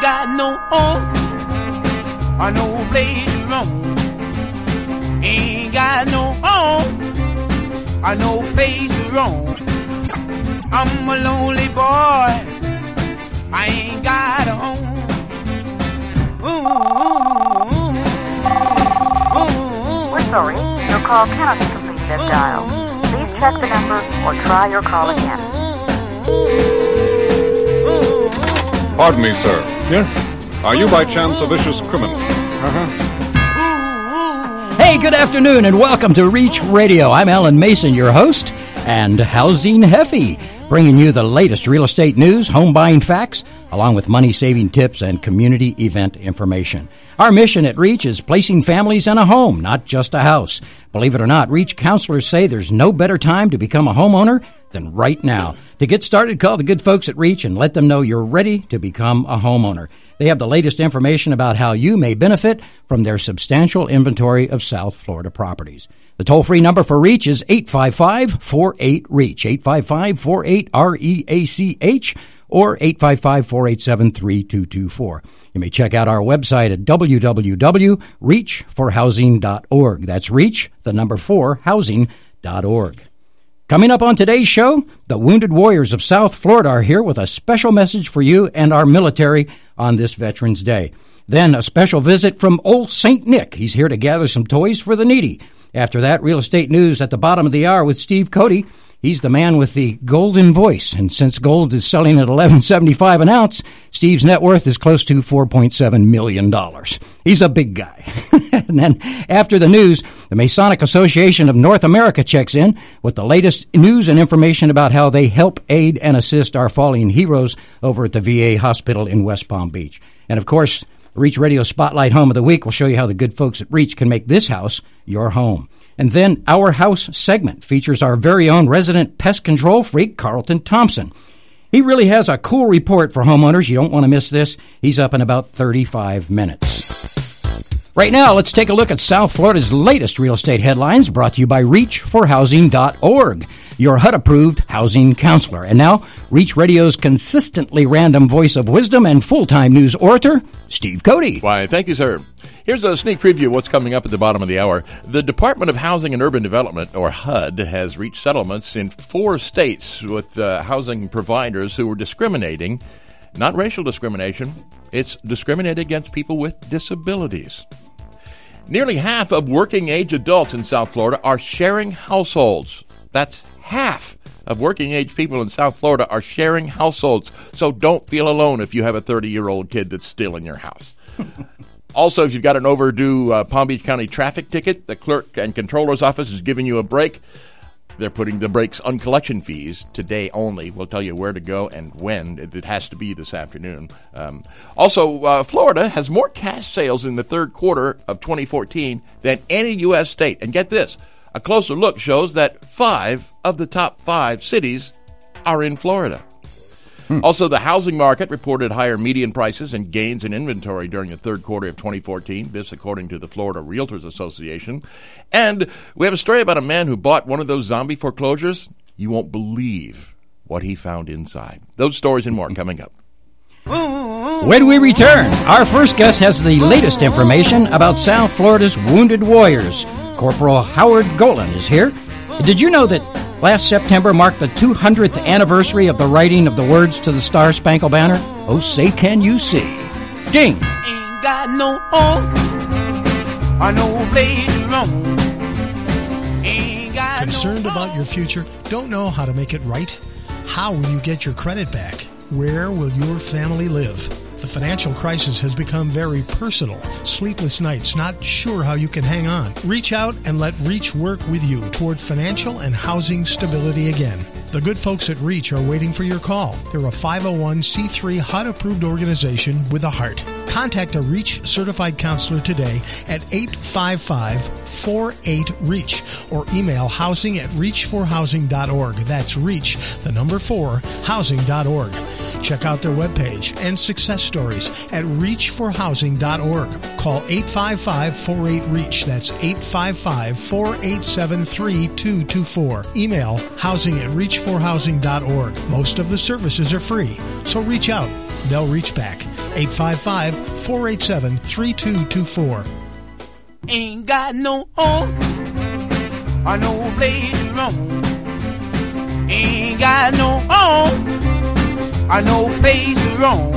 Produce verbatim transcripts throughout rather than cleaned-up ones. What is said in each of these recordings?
got no home or no place to roam. Ain't got no home or no place to roam. I'm a lonely boy, I ain't got a home. Ooh, ooh, ooh, We're sorry, your call cannot be completed as dialed. Please check the number or try your call again. Pardon me, sir. Yeah? Are you by chance a vicious criminal? Uh-huh. Hey, good afternoon and welcome to Reach Radio. I'm Alan Mason, your host, and Housing Heffy, bringing you the latest real estate news, home buying facts, along with money-saving tips and community event information. Our mission at Reach is placing families in a home, not just a house. Believe it or not, Reach counselors say there's no better time to become a homeowner than right now. To get started, call the good folks at Reach and let them know you're ready to become a homeowner. They have the latest information about how you may benefit from their substantial inventory of South Florida properties. The toll-free number for Reach is eight five five, four eight, REACH, eight five five, four eight, R E A C H, or eight five five, four eight seven, three two two four. You may check out our website at w w w dot reach for housing dot org. That's Reach, the number four, housing dot org. Coming up on today's show, the Wounded Warriors of South Florida are here with a special message for you and our military on this Veterans Day. Then a special visit from Old Saint Nick. He's here to gather some toys for the needy. After that, real estate news at the bottom of the hour with Steve Cody. He's the man with the golden voice, and since gold is selling at eleven seventy-five an ounce, Steve's net worth is close to four point seven million dollars. He's a big guy. And then after the news, the Masonic Association of North America checks in with the latest news and information about how they help, aid, and assist our fallen heroes over at the V A hospital in West Palm Beach. And of course, Reach Radio Spotlight Home of the Week will show you how the good folks at Reach can make this house your home. And then Our House segment features our very own resident pest control freak, Carlton Thompson. He really has a cool report for homeowners. You don't want to miss this. He's up in about thirty-five minutes. Right now, let's take a look at South Florida's latest real estate headlines, brought to you by reach for housing dot org, your H U D-approved housing counselor. And now, Reach Radio's consistently random voice of wisdom and full-time news orator, Steve Cody. Why, thank you, sir. Here's a sneak preview of what's coming up at the bottom of the hour. The Department of Housing and Urban Development, or H U D, has reached settlements in four states with uh, housing providers who are discriminating. Not racial discrimination. It's discriminating against people with disabilities. Nearly half of working-age adults in South Florida are sharing households. That's half of working-age people in South Florida are sharing households. So don't feel alone if you have a thirty-year-old kid that's still in your house. Also, if you've got an overdue uh, Palm Beach County traffic ticket, the clerk and controller's office is giving you a break. They're putting the brakes on collection fees today only. We'll tell you where to go and when. It has to be this afternoon. Um, also, uh, Florida has more cash sales in the third quarter of twenty fourteen than any U S state. And get this, a closer look shows that five of the top five cities are in Florida. Hmm. Also, the housing market reported higher median prices and gains in inventory during the third quarter of twenty fourteen, this according to the Florida Realtors Association. And we have a story about a man who bought one of those zombie foreclosures. You won't believe what he found inside. Those stories and more coming up. When we return, our first guest has the latest information about South Florida's Wounded Warriors. Corporal Howard Golan is here. Did you know that last September marked the two hundredth anniversary of the writing of the words to the Star Spangled Banner? Oh, say can you see. Ding! Ain't got no home or no place to roam. Ain't got Concerned no about your future? Don't know how to make it right? How will you get your credit back? Where will your family live? The financial crisis has become very personal. Sleepless nights, not sure how you can hang on. Reach out and let Reach work with you toward financial and housing stability again. The good folks at Reach are waiting for your call. They're a five oh one c three H U D-approved organization with a heart. Contact a REACH certified counselor today at eight five five, four eight, REACH or email housing at reach for housing dot org. That's REACH, the number four, housing dot org. Check out their webpage and success stories at reach for housing dot org. Call eight five five, four eight, REACH. That's eight five five, four eight seven, three two two four. Email housing at reach for housing dot org. Most of the services are free, so reach out. They'll reach back. eight five five, four eight seven, three two two four. Ain't got no home or no place to roam. Ain't got no home or no place to roam.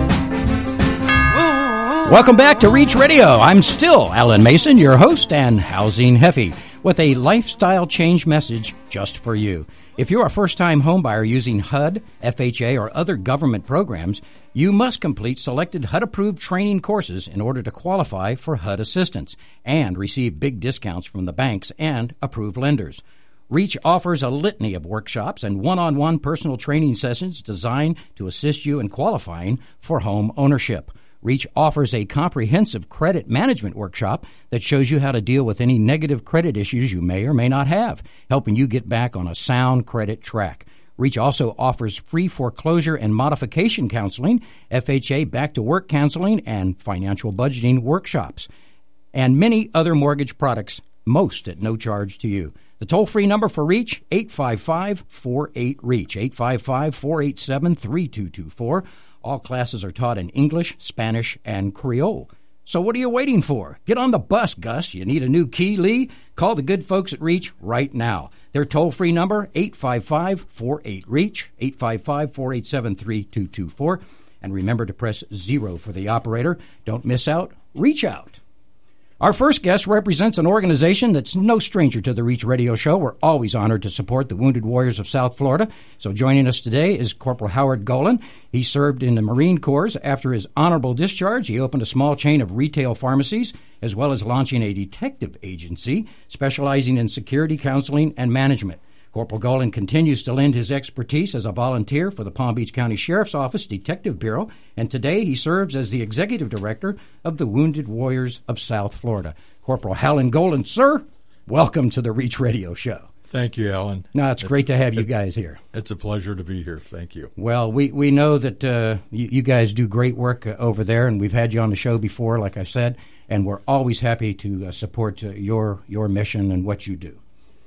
Ooh. Welcome back to Reach Radio. I'm still Alan Mason, your host, and Housing Heffy, with a lifestyle change message just for you. If you're a first-time homebuyer using H U D, F H A, or other government programs, you must complete selected H U D-approved training courses in order to qualify for H U D assistance and receive big discounts from the banks and approved lenders. REACH offers a litany of workshops and one-on-one personal training sessions designed to assist you in qualifying for home ownership. REACH offers a comprehensive credit management workshop that shows you how to deal with any negative credit issues you may or may not have, helping you get back on a sound credit track. REACH also offers free foreclosure and modification counseling, F H A back-to-work counseling, and financial budgeting workshops, and many other mortgage products, most at no charge to you. The toll-free number for REACH, eight five five, four eight, REACH, eight five five, four eight seven, three two two four. All classes are taught in English, Spanish, and Creole. So what are you waiting for? Get on the bus, Gus. You need a new key, Lee? Call the good folks at REACH right now. Their toll-free number, eight five five, four eight, REACH, eight five five, four eight seven, three two two four. And remember to press zero for the operator. Don't miss out. Reach out. Our first guest represents an organization that's no stranger to the REACH Radio Show. We're always honored to support the Wounded Warriors of South Florida. So joining us today is Corporal Howard Golan. He served in the Marine Corps. After his honorable discharge, he opened a small chain of retail pharmacies, as well as launching a detective agency specializing in security counseling and management. Corporal Golan continues to lend his expertise as a volunteer for the Palm Beach County Sheriff's Office Detective Bureau, and today he serves as the Executive Director of the Wounded Warriors of South Florida. Corporal Howard Golan, sir, welcome to the REACH Radio Show. Thank you, Alan. No, it's, it's great to have you guys here. It's a pleasure to be here. Thank you. Well, we, we know that uh, you, you guys do great work uh, over there, and we've had you on the show before, like I said, and we're always happy to uh, support uh, your your mission and what you do.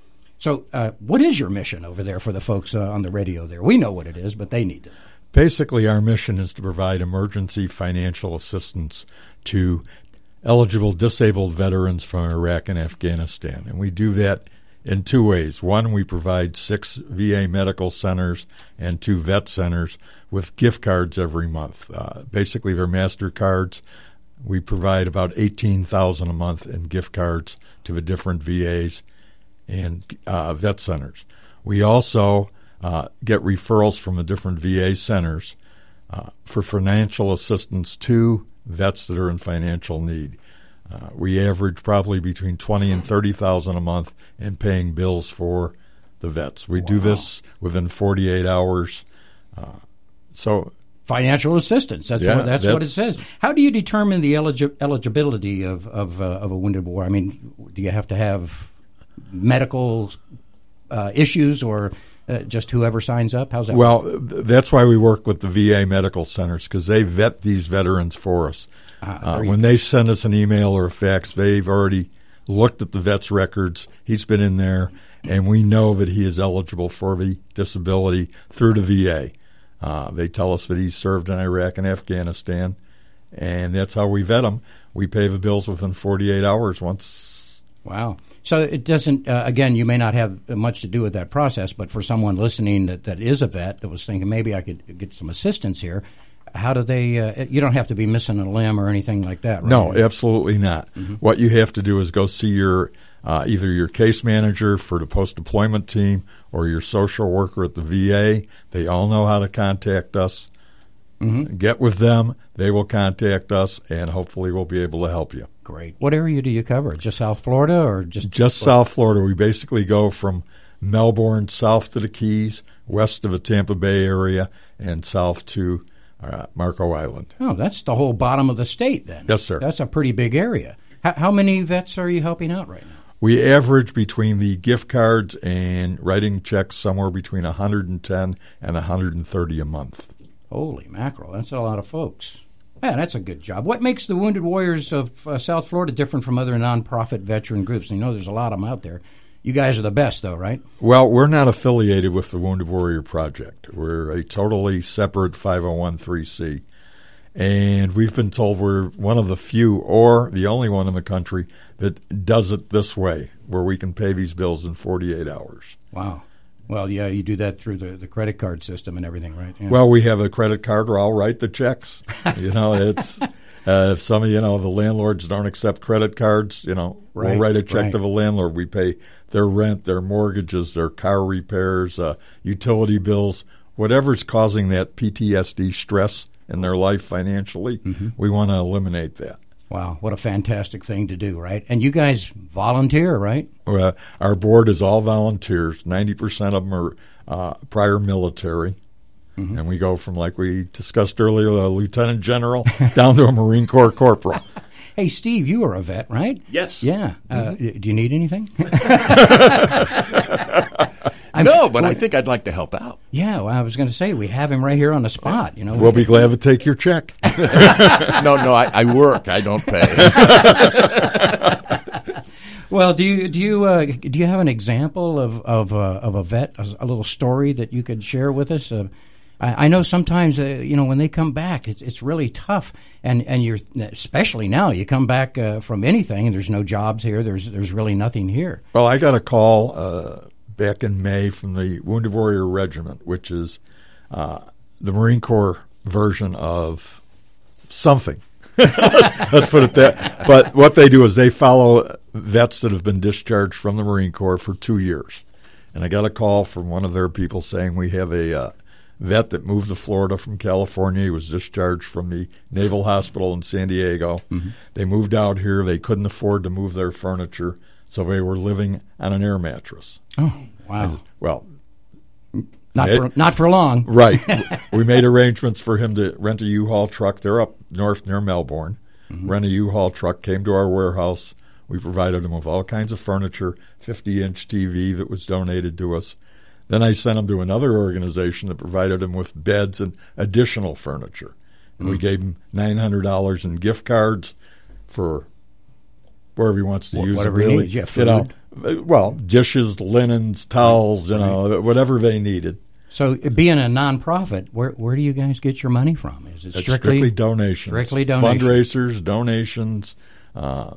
So uh, what is your mission over there for the folks uh, on the radio there? We know what it is, but they need to. Basically, our mission is to provide emergency financial assistance to eligible disabled veterans from Iraq and Afghanistan. And we do that in two ways. One, we provide six V A medical centers and two vet centers with gift cards every month. Uh, basically, they're MasterCards. We provide about eighteen thousand dollars a month in gift cards to the different V As and uh, vet centers. We also uh, get referrals from the different V A centers uh, for financial assistance to vets that are in financial need. Uh, we average probably between twenty and thirty thousand a month in paying bills for the vets. We wow. do this within forty-eight hours. Uh, so financial assistance. That's yeah, what that's, that's what it says. How do you determine the eligi- eligibility of of, uh, of a wounded warrior? I mean, do you have to have medical uh, issues, or uh, just whoever signs up? How's that well, work? That's why we work with the V A medical centers, because they vet these veterans for us. Uh, uh, when they send us an email or a fax, they've already looked at the vet's records. He's been in there, and we know that he is eligible for the disability through the V A. Uh, they tell us that he's served in Iraq and Afghanistan, and that's how we vet him. We pay the bills within forty-eight hours once. Wow. So it doesn't, uh, again, you may not have much to do with that process, but for someone listening that, that is a vet that was thinking maybe I could get some assistance here, how do they, uh, you don't have to be missing a limb or anything like that, right? No, absolutely not. Mm-hmm. What you have to do is go see your uh, either your case manager for the post-deployment team or your social worker at the V A. They all know how to contact us. Mm-hmm. Get with them. They will contact us, and hopefully we'll be able to help you. Great. What area do you cover? Just South Florida or just? Just South Florida. We basically go from Melbourne south to the Keys, west of the Tampa Bay area, and south to uh, Marco Island. Oh, that's the whole bottom of the state then. Yes, sir. That's a pretty big area. How, how many vets are you helping out right now? We average between the gift cards and writing checks somewhere between one hundred ten and one hundred thirty a month. Holy mackerel, that's a lot of folks. Yeah, that's a good job. What makes the Wounded Warriors of uh, South Florida different from other nonprofit veteran groups? You know there's a lot of them out there. You guys are the best, though, right? Well, we're not affiliated with the Wounded Warrior Project. We're a totally separate five oh one c, and we've been told we're one of the few or the only one in the country that does it this way, where we can pay these bills in forty-eight hours. Wow. Well, yeah, you do that through the, the credit card system and everything, right? Yeah. Well, we have a credit card where I'll write the checks. You know, it's uh, if some of you know the landlords don't accept credit cards, you know, right, we'll write a check right. to the landlord. We pay their rent, their mortgages, their car repairs, uh, utility bills, whatever's causing that P T S D stress in their life financially. Mm-hmm. We want to eliminate that. Wow, what a fantastic thing to do, right? And you guys volunteer, right? Uh, our board is all volunteers. ninety percent of them are uh, prior military. Mm-hmm. And we go from, like we discussed earlier, a lieutenant general down to a Marine Corps corporal. Hey, Steve, you are a vet, right? Yes. Yeah. Uh, mm-hmm. Do you need anything? No, but well, I think I'd like to help out. Yeah, well, I was going to say, we have him right here on the spot. You know, We'll be glad to take your check. no, no, I, I work. I don't pay. Well, do you do you uh, do you have an example of of, uh, of a vet, a, a little story that you could share with us? Uh, I, I know sometimes uh, you know when they come back, it's it's really tough, and and you're especially now you come back uh, from anything, and there's no jobs here. There's there's really nothing here. Well, I got a call uh, back in May from the Wounded Warrior Regiment, which is uh, the Marine Corps version of something. Let's put it that. But what they do is they follow vets that have been discharged from the Marine Corps for two years. And I got a call from one of their people saying we have a uh, vet that moved to Florida from California. He was discharged from the Naval Hospital in San Diego. Mm-hmm. They moved out here. They couldn't afford to move their furniture, so they were living on an air mattress. Oh, wow. Just, well, Not it, for not for long. Right. We made arrangements for him to rent a U-Haul truck. They're up north near Melbourne. Mm-hmm. Rent a U-Haul truck, came to our warehouse. We provided him with all kinds of furniture, fifty-inch T V that was donated to us. Then I sent him to another organization that provided him with beds and additional furniture. And mm-hmm. we gave him nine hundred dollars in gift cards for wherever he wants to Wh- use whatever it. Really. he needs, yeah, food. You know, well, dishes, linens, towels, you know, right. whatever they needed. So, being a nonprofit, where where do you guys get your money from? Is it strictly, strictly donations? Strictly donations. Fundraisers, donations. Uh,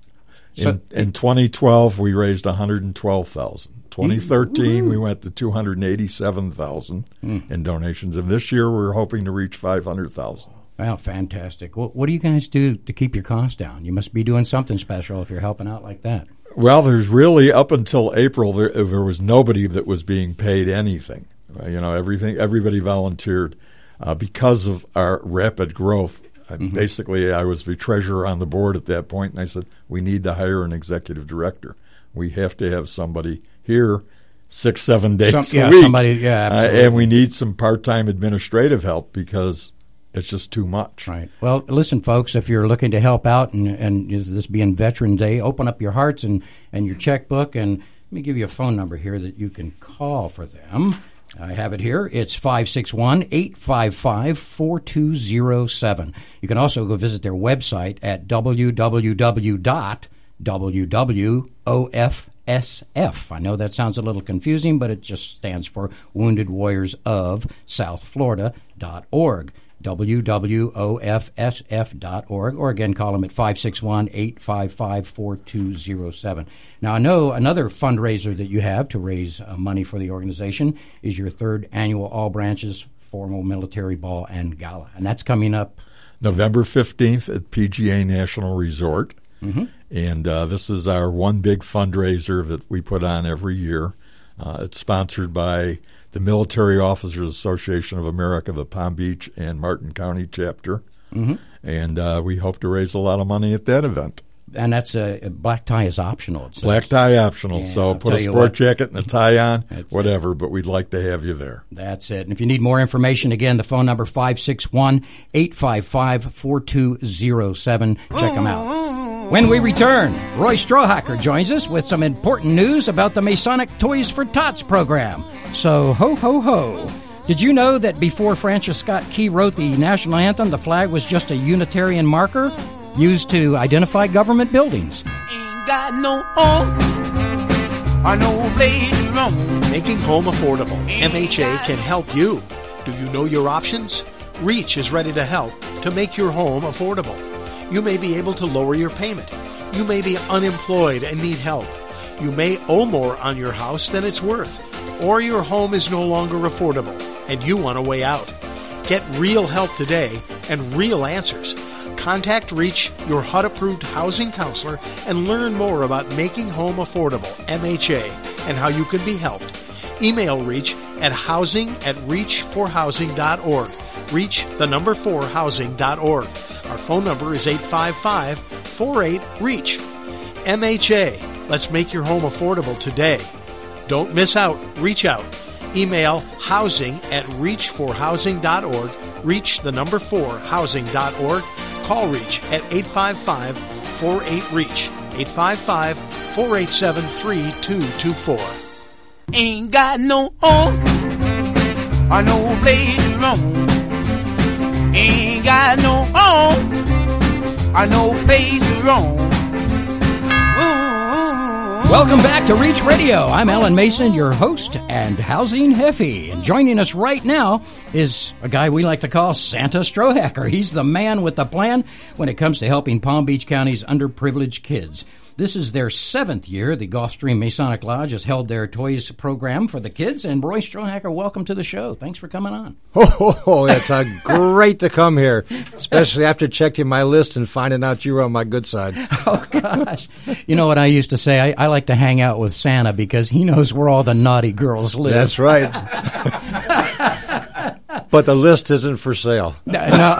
so, in, in twenty twelve, we raised one hundred twelve thousand dollars. twenty thirteen, we went to two hundred eighty-seven thousand dollars mm. in donations. And this year, we're hoping to reach five hundred thousand dollars. Well, fantastic. What, what do you guys do to keep your costs down? You must be doing something special if you're helping out like that. Well, there's really, up until April, there, there was nobody that was being paid anything. Uh, you know, everything, everybody volunteered. Uh, because of our rapid growth, mm-hmm. I, basically I was the treasurer on the board at that point, and I said, we need to hire an executive director. We have to have somebody here six, seven days some, a yeah, week. Somebody, yeah, absolutely. Uh, and we need some part-time administrative help because it's just too much. Right. Well, listen, folks, if you're looking to help out, and, and this being Veteran Day, open up your hearts and, and your checkbook, and let me give you a phone number here that you can call for them. I have it here. It's five six one, eight five five, four two zero seven. You can also go visit their website at w w w dot w w o f s f. I know that sounds a little confusing, but it just stands for Wounded Warriors of South Florida dot org. w w o f s f dot org, or again, call them at five six one, eight five five, four two zero seven. Now, I know another fundraiser that you have to raise uh, money for the organization is your third annual All Branches Formal Military Ball and Gala, and that's coming up November fifteenth at P G A National Resort. Mm-hmm. And uh, this is our one big fundraiser that we put on every year. Uh, it's sponsored by the Military Officers Association of America, the Palm Beach and Martin County chapter. Mm-hmm. And uh, we hope to raise a lot of money at that event. And that's a, a black tie is optional. It says. Black tie optional, Yeah, so I'll put tell a you sport what. jacket and a tie on, That's whatever, but we'd like to have you there. That's it. And if you need more information, again, the phone number five six one, eight five five, four two zero seven. Check them out. When we return, Roy Strawhacker joins us with some important news about the Masonic Toys for Tots program. So, ho, ho, ho. Did you know that before Francis Scott Key wrote the national anthem, the flag was just a Unitarian marker used to identify government buildings? Ain't got no home or no place to roam. Making home affordable. M H A can help you. Do you know your options? REACH is ready to help to make your home affordable. You may be able to lower your payment. You may be unemployed and need help. You may owe more on your house than it's worth. Or your home is no longer affordable and you want a way out. Get real help today and real answers. Contact REACH, your H U D-approved housing counselor, and learn more about making home affordable, M H A, and how you can be helped. Email REACH at housing at reach for housing dot org. REACH, the number four, housing dot org. Our phone number is eight five five, four eight, REACH. M H A, let's make your home affordable today. Don't miss out. Reach out. Email housing at reach for housing dot org. REACH, the number four, housing dot org. Call REACH at eight five five, four eight, REACH. eight five five, four eight seven, three two two four. Ain't got no home or no place to roam. Ain't got no home or no place to roam. Ooh. Welcome back to Reach Radio. I'm Alan Mason, your host and housing Heffy. And joining us right now is a guy we like to call Santa Strawhacker. He's the man with the plan when it comes to helping Palm Beach County's underprivileged kids. This is their seventh year. The Gulfstream Masonic Lodge has held their toys program for the kids. And Roy Strawhacker, welcome to the show. Thanks for coming on. Oh, it's a great to come here, especially after checking my list and finding out you were on my good side. Oh, gosh. You know what I used to say? I, I like to hang out with Santa because he knows where all the naughty girls live. That's right. But the list isn't for sale. No,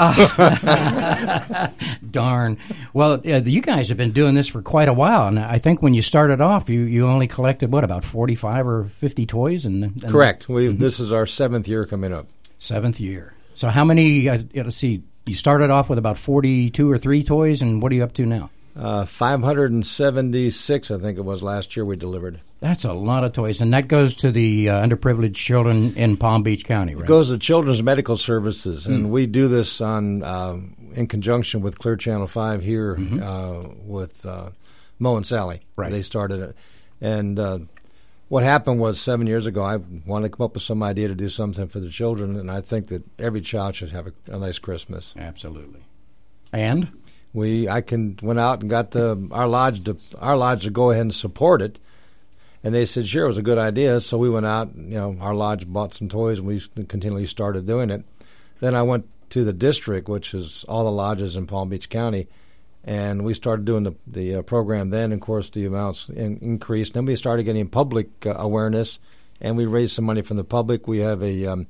uh, darn. Well, uh, you guys have been doing this for quite a while, and I think when you started off, you, you only collected, what, about forty-five or fifty toys? And, and Correct. We mm-hmm. This is our seventh year coming up. Seventh year. So how many, uh, let's see, you started off with about forty-two or three toys, and what are you up to now? Uh, five hundred seventy-six, I think it was, last year we delivered. That's a lot of toys, and that goes to the uh, underprivileged children in Palm Beach County, right? It goes to Children's Medical Services, and mm. we do this on uh, in conjunction with Clear Channel five here mm-hmm. uh, with uh, Mo and Sally. Right. They started it. And uh, what happened was seven years ago, I wanted to come up with some idea to do something for the children, and I think that every child should have a, a nice Christmas. Absolutely. And? We, I can went out and got the our lodge to our lodge to go ahead and support it. And they said, sure, it was a good idea. So we went out, you know, our lodge bought some toys, and we continually started doing it. Then I went to the district, which is all the lodges in Palm Beach County, and we started doing the, the uh, program then. Of course, the amounts in, increased. Then we started getting public uh, awareness, and we raised some money from the public. We have a um,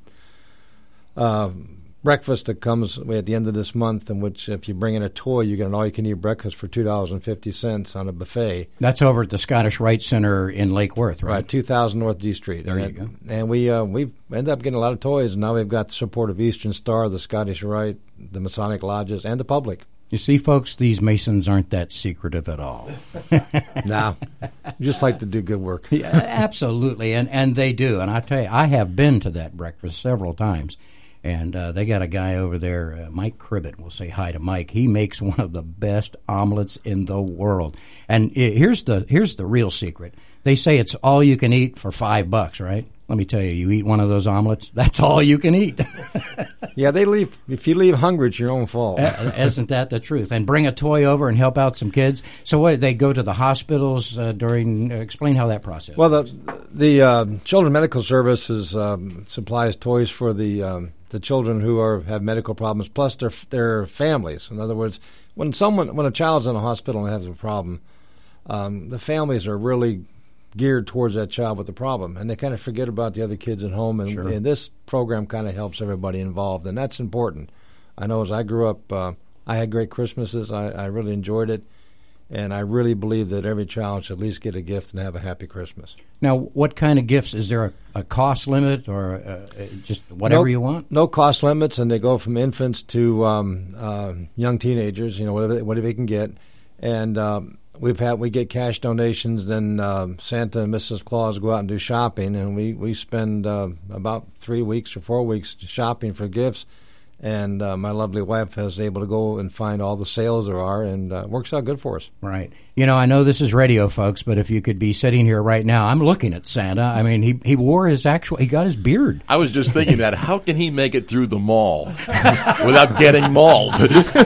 uh, breakfast that comes at the end of this month, in which if you bring in a toy, you get an all-you-can-eat breakfast for two dollars and fifty cents on a buffet. That's over at the Scottish Rite Center in Lake Worth, right? Right, two thousand North D Street. There and you go. And we uh, we ended up getting a lot of toys, and now we've got the support of Eastern Star, the Scottish Rite, the Masonic Lodges, and the public. You see, folks, these Masons aren't that secretive at all. No, just like to do good work. Yeah, absolutely, and and they do. And I tell you, I have been to that breakfast several times. And uh, they got a guy over there, uh, Mike Cribbett. We'll say hi to Mike. He makes one of the best omelets in the world. And it, here's the here's the real secret. They say it's all you can eat for five bucks, right? Let me tell you, you eat one of those omelets, that's all you can eat. Yeah, they leave. If you leave hungry, it's your own fault. uh, isn't that the truth? And bring a toy over and help out some kids. So what, they go to the hospitals uh, during, uh, explain how that process Well, works. the, the uh, Children's Medical Services um, supplies toys for the um, the children who are have medical problems, plus their their families. In other words, when someone when a child's in a hospital and has a problem, um, the families are really geared towards that child with the problem, and they kind of forget about the other kids at home. And, Sure. and this program kind of helps everybody involved, and that's important. I know as I grew up, uh, I had great Christmases. I, I really enjoyed it, And I really believe that every child should at least get a gift and have a happy Christmas. Now, what kind of gifts? Is there a, a cost limit or uh, just whatever no, you want? No cost limits, and they go from infants to um, uh, young teenagers, you know, whatever, whatever they can get. And um, we've had we get cash donations, then um, Santa and Missus Claus go out and do shopping, and we, we spend uh, about three weeks or four weeks shopping for gifts. And uh, my lovely wife is able to go and find all the sales there are, and uh, works out good for us. Right. You know, I know this is radio, folks, but if you could be sitting here right now, I'm looking at Santa. I mean, he he wore his actual, he got his beard. I was just thinking that. How can he make it through the mall without getting mauled?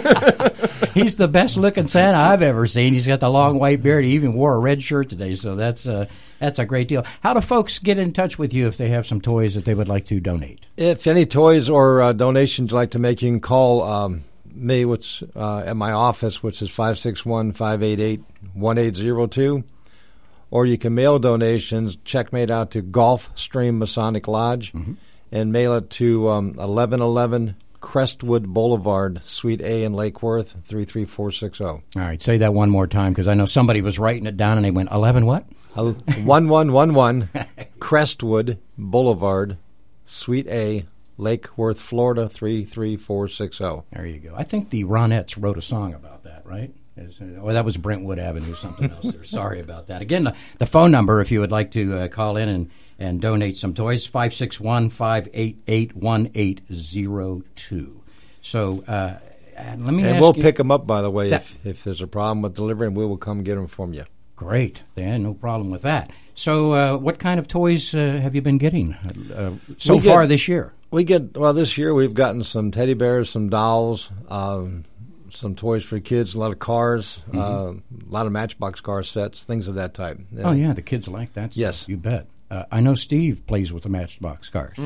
He's the best-looking Santa I've ever seen. He's got the long white beard. He even wore a red shirt today, so that's uh, that's a great deal. How do folks get in touch with you if they have some toys that they would like to donate? If any toys or uh, donations you'd like to make, you can call um, me, which uh, at my office, which is five six one, five eight eight, one eight zero two, or you can mail donations, check made out to Gulfstream Masonic Lodge, mm-hmm. and mail it to um, eleven eleven Crestwood Boulevard, Suite A in Lake Worth, three three four six zero. All right, say that one more time, because I know somebody was writing it down and they went, eleven what? one one one one Crestwood Boulevard, Suite A, Lake Worth, Florida, three three four six zero. There you go. I think the Ronettes wrote a song about that, right? Or that was Brentwood Avenue, something else there. Sorry about that. Again, the, the phone number, if you would like to uh, call in and, and donate some toys, five six one, five eight eight, one eight zero two. So uh, let me and ask we'll you, pick them up, by the way, that, if, if there's a problem with delivery, and we will come get them from you. Great. Yeah, no problem with that. So uh, what kind of toys uh, have you been getting uh, so we get, far this year? We get, well, this year we've gotten some teddy bears, some dolls, um, some toys for kids, a lot of cars, mm-hmm. uh, a lot of Matchbox car sets, things of that type. Yeah. Oh, yeah, the kids like that stuff. Yes. You bet. Uh, I know Steve plays with the Matchbox cars.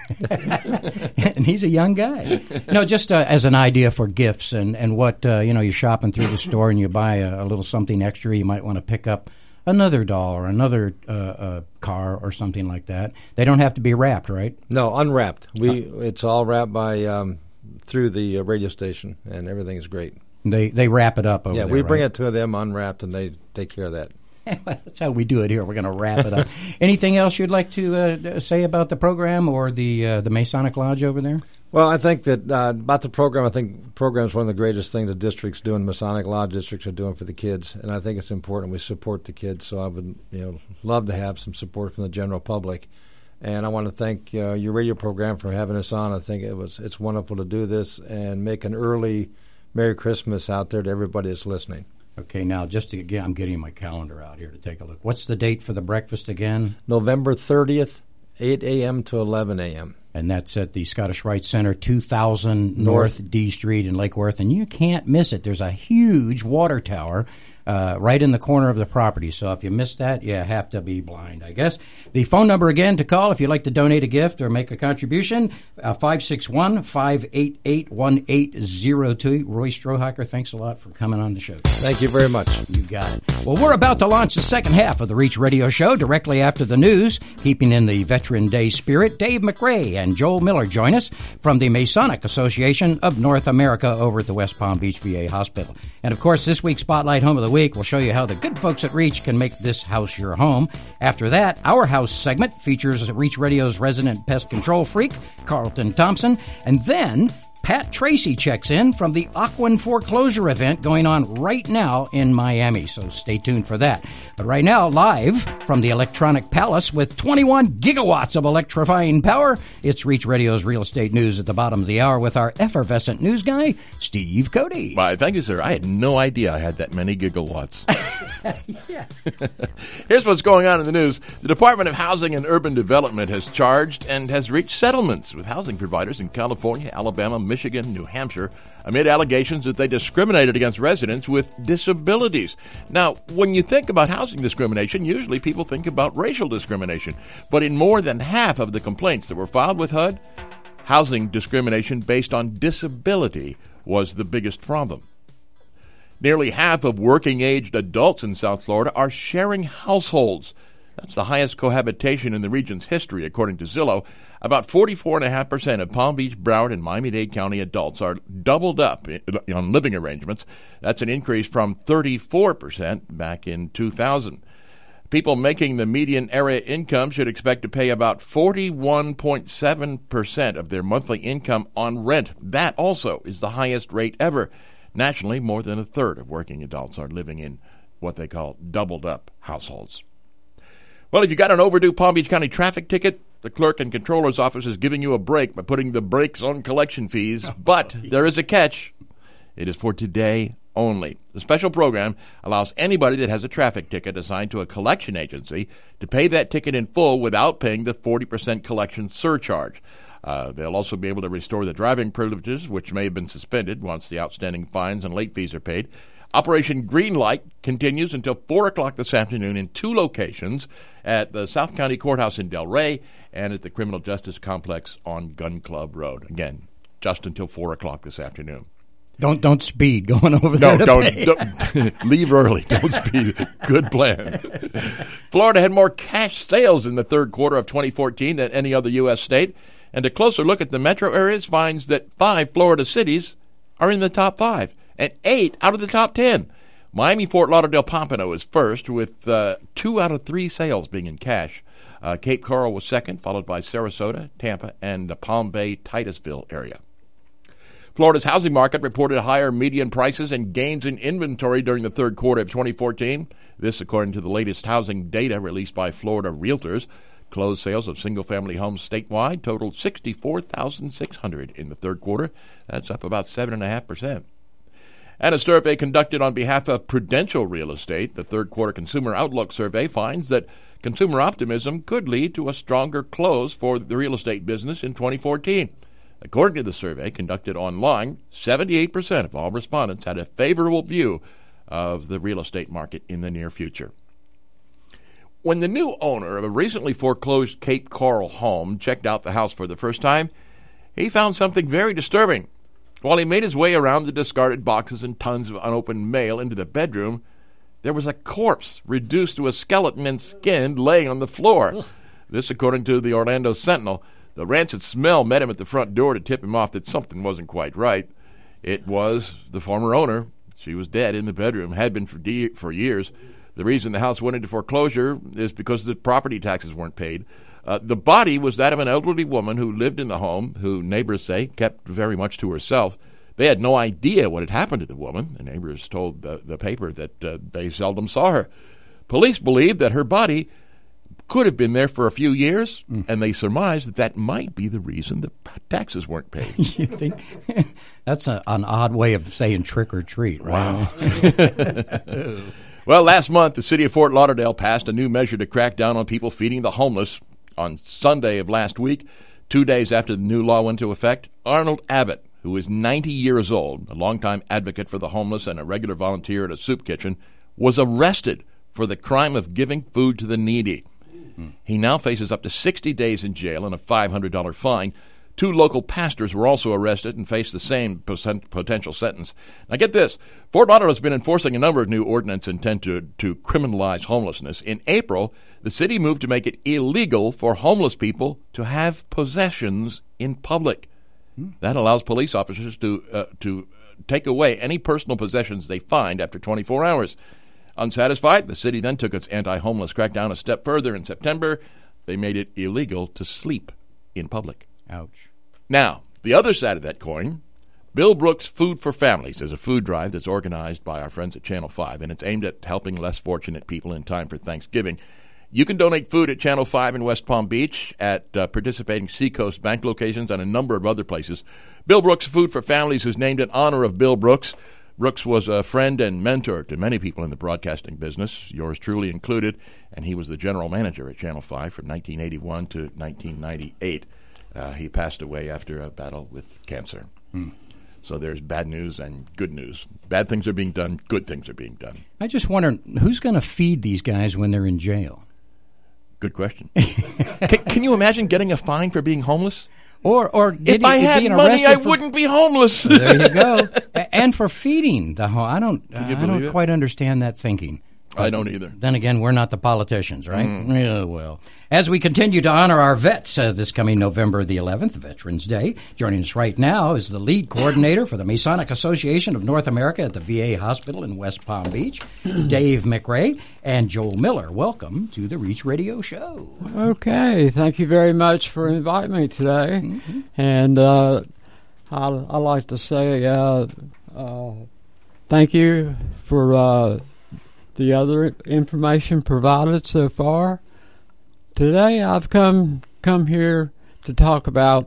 Mm-hmm. And he's a young guy. No, just uh, as an idea for gifts and, and what, uh, you know, you're shopping through the store and you buy a, a little something extra, you might want to pick up another doll or another uh, uh, car or something like that. They don't have to be wrapped, right? No, unwrapped. We uh, It's all wrapped by um, through the uh, radio station, and everything is great. They they wrap it up over yeah, there, we right? bring it to them unwrapped, and they take care of that. That's how we do it here. We're going to wrap it up. Anything else you'd like to uh, say about the program or the uh, the Masonic Lodge over there? Well, I think that uh, about the program, I think the program is one of the greatest things the district's doing, Masonic Lodge districts are doing for the kids, and I think it's important we support the kids. So I would, you know, love to have some support from the general public. And I want to thank uh, your radio program for having us on. I think it was it's wonderful to do this and make an early Merry Christmas out there to everybody that's listening. Okay, now just to, again, I'm getting my calendar out here to take a look. What's the date for the breakfast again? November thirtieth, eight a.m. to eleven a.m. And that's at the Scottish Rite Center, two thousand North, North D Street in Lake Worth. And you can't miss it. There's a huge water tower uh, right in the corner of the property. So if you miss that, you have to be blind, I guess. The phone number again to call if you'd like to donate a gift or make a contribution, uh, five six one, five eight eight, one eight zero two. Roy Strohacker, thanks a lot for coming on the show. Thank you very much. You got it. Well, we're about to launch the second half of the Reach Radio Show directly after the news. Keeping in the Veteran Day spirit, Dave McRae and Joel Miller join us from the Masonic Association of North America over at the West Palm Beach V A Hospital. And, of course, this week's Spotlight Home of the Week will show you how the good folks at Reach can make this house your home. After that, Our House segment features Reach Radio's resident pest control freak, Carlton Thompson. And then Pat Tracy checks in from the Aquin foreclosure event going on right now in Miami. So stay tuned for that. But right now, live from the Electronic Palace with twenty-one gigawatts of electrifying power, it's Reach Radio's Real Estate News at the bottom of the hour with our effervescent news guy, Steve Cody. Why, thank you, sir. I had no idea I had that many gigawatts. Yeah. Here's what's going on in the news. The Department of Housing and Urban Development has charged and has reached settlements with housing providers in California, Alabama, Michigan, New Hampshire, amid allegations that they discriminated against residents with disabilities. Now, when you think about housing discrimination, usually people think about racial discrimination. But in more than half of the complaints that were filed with H U D, housing discrimination based on disability was the biggest problem. Nearly half of working-aged adults in South Florida are sharing households. That's the highest cohabitation in the region's history, according to Zillow. About forty-four point five percent of Palm Beach, Broward, and Miami-Dade County adults are doubled up on living arrangements. That's an increase from thirty-four percent back in two thousand. People making the median area income should expect to pay about forty-one point seven percent of their monthly income on rent. That also is the highest rate ever. Nationally, more than a third of working adults are living in what they call doubled-up households. Well, if you got an overdue Palm Beach County traffic ticket, the clerk and controller's office is giving you a break by putting the brakes on collection fees. But there is a catch. It is for today only. The special program allows anybody that has a traffic ticket assigned to a collection agency to pay that ticket in full without paying the forty percent collection surcharge. Uh, they'll also be able to restore the driving privileges, which may have been suspended once the outstanding fines and late fees are paid. Operation Greenlight continues until four o'clock this afternoon in two locations, at the South County Courthouse in Delray and at the Criminal Justice Complex on Gun Club Road. Again, just until four o'clock this afternoon. Don't don't speed going over no, there. No, don't, don't leave early. Don't speed. Good plan. Florida had more cash sales in the third quarter of twenty fourteen than any other U S state, and a closer look at the metro areas finds that five Florida cities are in the top five, and eight out of the top ten. Miami, Fort Lauderdale, Pompano is first, with uh, two out of three sales being in cash. Uh, Cape Coral was second, followed by Sarasota, Tampa, and the Palm Bay, Titusville area. Florida's housing market reported higher median prices and gains in inventory during the third quarter of twenty fourteen. This, according to the latest housing data released by Florida Realtors. Closed sales of single-family homes statewide totaled sixty-four thousand six hundred in the third quarter. That's up about seven point five percent. And a survey conducted on behalf of Prudential Real Estate, the third quarter Consumer Outlook survey, finds that consumer optimism could lead to a stronger close for the real estate business in twenty fourteen. According to the survey conducted online, seventy-eight percent of all respondents had a favorable view of the real estate market in the near future. When the new owner of a recently foreclosed Cape Coral home checked out the house for the first time, he found something very disturbing. While he made his way around the discarded boxes and tons of unopened mail into the bedroom, there was a corpse reduced to a skeleton and skinned laying on the floor. Ugh. This, according to the Orlando Sentinel. The rancid smell met him at the front door to tip him off that something wasn't quite right. It was the former owner. She was dead in the bedroom, had been for, de- for years. The reason the house went into foreclosure is because the property taxes weren't paid. Uh, the body was that of an elderly woman who lived in the home, who neighbors say kept very much to herself. They had no idea what had happened to the woman. The neighbors told the, the paper that uh, they seldom saw her. Police believed that her body could have been there for a few years, mm. and they surmised that that might be the reason the taxes weren't paid. You think? That's a, an odd way of saying trick or treat, right? Wow. Well, last month, the city of Fort Lauderdale passed a new measure to crack down on people feeding the homeless. On Sunday of last week, two days after the new law went into effect, Arnold Abbott, who is ninety years old, a longtime advocate for the homeless and a regular volunteer at a soup kitchen, was arrested for the crime of giving food to the needy. Mm. He now faces up to sixty days in jail and a five hundred dollars fine. Two local pastors were also arrested and face the same potential sentence. Now get this. Fort Lauderdale has been enforcing a number of new ordinances intended to, to criminalize homelessness. In April, the city moved to make it illegal for homeless people to have possessions in public. Hmm. That allows police officers to uh, to take away any personal possessions they find after twenty-four hours. Unsatisfied, the city then took its anti-homeless crackdown a step further in September. They made it illegal to sleep in public. Ouch. Now, the other side of that coin, Bill Brooks Food for Families is a food drive that's organized by our friends at Channel five, and it's aimed at helping less fortunate people in time for Thanksgiving. You can donate food at Channel five in West Palm Beach, at uh, participating Seacoast Bank locations, and a number of other places. Bill Brooks Food for Families is named in honor of Bill Brooks. Brooks was a friend and mentor to many people in the broadcasting business, yours truly included, and he was the general manager at Channel five from nineteen eighty-one to nineteen ninety-eight. Uh, he passed away after a battle with cancer. Hmm. So there's bad news and good news. Bad things are being done. Good things are being done. I just wonder, who's going to feed these guys when they're in jail? Good question. can, can you imagine getting a fine for being homeless? Or, or getting, if I had being money, I for, wouldn't be homeless. There you go. And for feeding the home. I don't, I don't it? quite understand that thinking. I don't either. Then again, we're not the politicians, right? Mm. Yeah, well. As we continue to honor our vets uh, this coming November the eleventh, Veterans Day, joining us right now is the lead coordinator for the Masonic Association of North America at the V A Hospital in West Palm Beach, Dave McRae, and Joel Miller. Welcome to the Reach Radio Show. Okay. Thank you very much for inviting me today. Mm-hmm. And uh, I, I like to say uh, uh, thank you for uh, the other information provided so far. Today I've come come here to talk about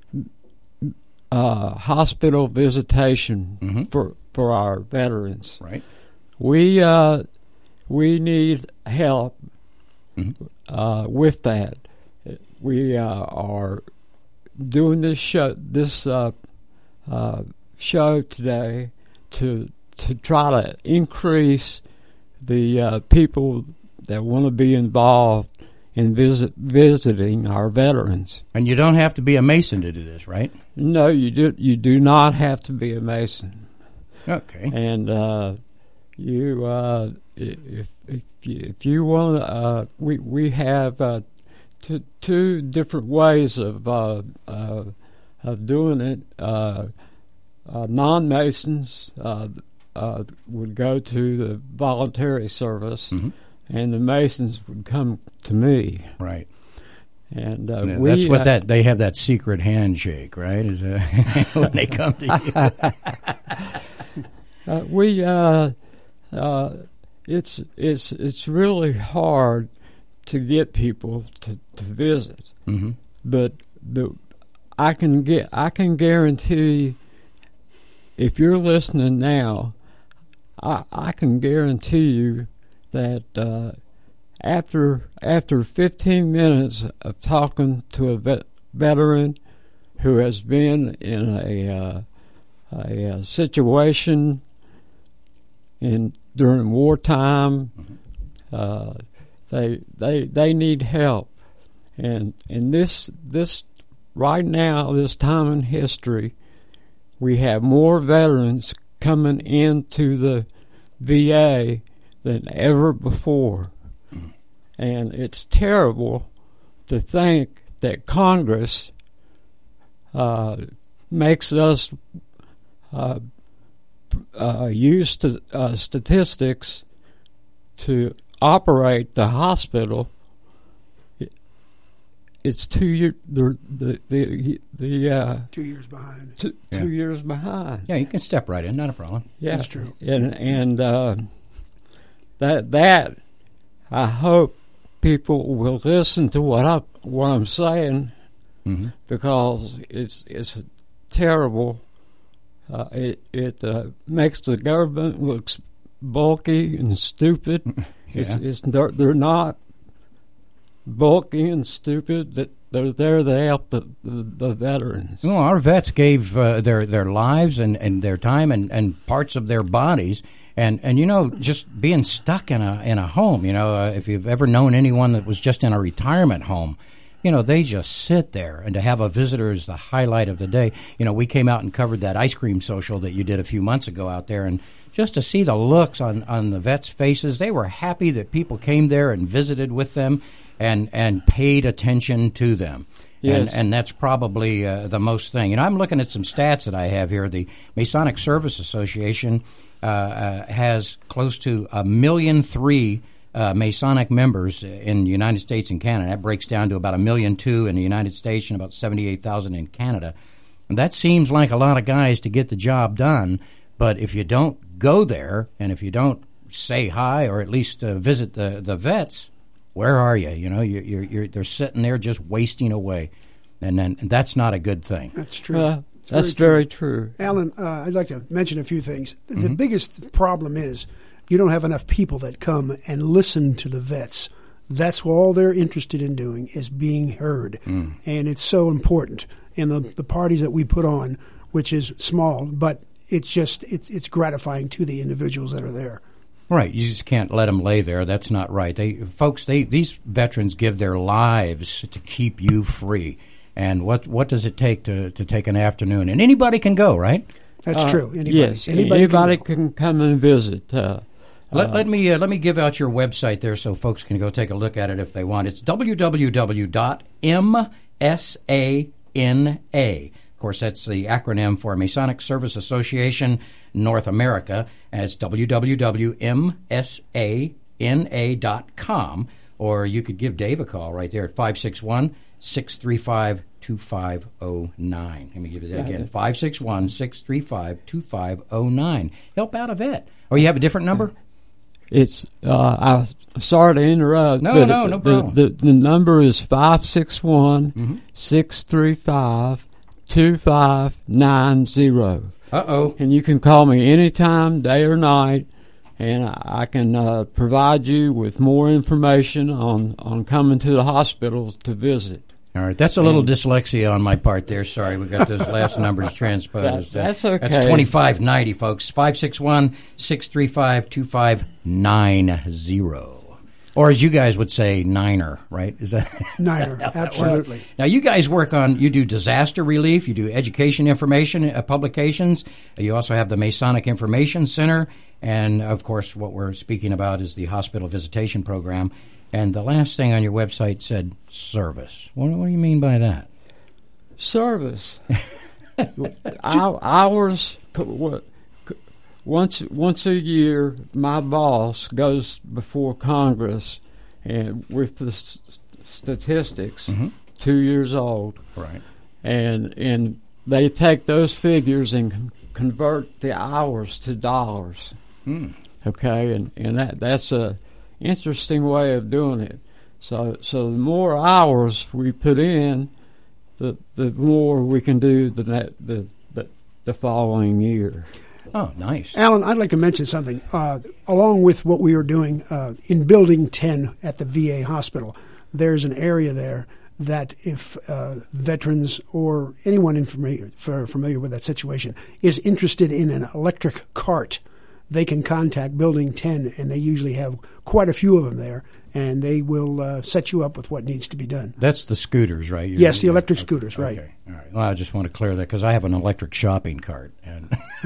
uh, hospital visitation mm-hmm. for for our veterans. Right. We uh, we need help mm-hmm. uh, with that. We uh, are doing this show this uh, uh, show today to to try to increase the uh, people that want to be involved in visit, visiting our veterans. And you don't have to be a Mason to do this, right? No, you do. You do not have to be a Mason. Okay. And uh, you, uh, if if you, if you want, uh, we we have uh, two two different ways of uh, uh, of doing it. Uh, uh, non-Masons uh, uh, would go to the voluntary service. Mm-hmm. And the Masons would come to me, right? And uh, yeah, we, that's what uh, that they have that secret handshake, right? Is uh, when they come to you. uh, we uh, uh, it's it's it's really hard to get people to, to visit, mm-hmm. but the I can get I can guarantee if you're listening now, I I can guarantee you that uh, after after fifteen minutes of talking to a vet, veteran who has been in a uh, a, a situation in during wartime, mm-hmm. uh, they they they need help, and in this this right now this time in history, we have more veterans coming into the V A than ever before. Mm. And it's terrible to think that Congress uh, makes us uh, uh, use st- uh, statistics to operate the hospital. It, it's two years the the the, the uh, two years behind. Two, yeah. two years behind. Yeah, you can step right in, not a problem. Yeah, that's true. And and. Uh, That that I hope people will listen to what I what I'm saying mm-hmm. because it's it's terrible. Uh, it it uh, makes the government look bulky and stupid. yeah. It's it's they're, they're not bulky and stupid. That they're there to help the, the, the veterans. Well, our vets gave uh, their their lives and, and their time and, and parts of their bodies. And, and you know, just being stuck in a in a home, you know, uh, if you've ever known anyone that was just in a retirement home, you know, they just sit there. And to have a visitor is the highlight of the day. You know, we came out and covered that ice cream social that you did a few months ago out there. And just to see the looks on, on the vets' faces, they were happy that people came there and visited with them and, and paid attention to them. Yes. And, and that's probably uh, the most thing. And I'm looking at some stats that I have here. The Masonic Service Association Uh, uh, has close to a million three uh, Masonic members in the United States and Canada. That breaks down to about a million two in the United States and about seventy-eight thousand in Canada. And that seems like a lot of guys to get the job done. But if you don't go there and if you don't say hi or at least uh, visit the, the vets, where are you? You know, you're, you're, you're, they're sitting there just wasting away. And then and that's not a good thing. That's true. Uh, That's very true. very true. Alan, uh, I'd like to mention a few things. Mm-hmm. The biggest problem is you don't have enough people that come and listen to the vets. That's all they're interested in doing is being heard. Mm. And it's so important. And the, the parties that we put on, which is small, but it's just it's it's gratifying to the individuals that are there. Right. You just can't let them lay there. That's not right. They, folks, they these veterans give their lives to keep you free. And what what does it take to, to take an afternoon? And anybody can go, right? That's uh, true. Anybody, yes, anybody, anybody can, can come and visit. Uh, Let, Uh, let me uh, let me give out your website there so folks can go take a look at it if they want. It's w w w dot m s a n a. Of course, that's the acronym for Masonic Service Association North America. And it's w w w dot m s a n a dot com. Or you could give Dave a call right there at five six one, six three five, two five zero nine. Let me give you that again, five six one, six three five, two five zero nine. Help out a vet. Or you have a different number? It's, uh, I'm sorry to interrupt. No, but no, no the, problem. The, the number is five six one, six three five, two five nine zero. Uh-oh. And you can call me anytime, day or night, and I can uh, provide you with more information on, on coming to the hospital to visit. All right, that's a little dyslexia on my part there. Sorry, we got those last numbers transposed. That, that's okay. That's twenty-five ninety, folks. five six one, six three five, two five nine zero. Or as you guys would say, Niner, right? Is that Niner, is that absolutely. works? Now, you guys work on, you do disaster relief, you do education information uh, publications. You also have the Masonic Information Center. And, of course, what we're speaking about is the hospital visitation program. And the last thing on your website said service. What, what do you mean by that? Service. Our, ours, what, once once a year, my boss goes before Congress and with the s- statistics, mm-hmm. two years old. Right. And, and they take those figures and con- convert the hours to dollars. Mm. Okay, and, and that that's a interesting way of doing it. So so the more hours we put in, the the more we can do the net, the, the the following year. Oh, nice. Alan, I'd like to mention something. Uh, along with what we are doing uh, in Building ten at the V A hospital, there's an area there that if uh, veterans or anyone informa- for, familiar with that situation is interested in an electric cart, they can contact Building ten, and they usually have quite a few of them there, and they will uh, set you up with what needs to be done. That's the scooters, right? You're, yes, the electric okay, scooters, right. Okay, all right. Well, I just want to clear that because I have an electric shopping cart, and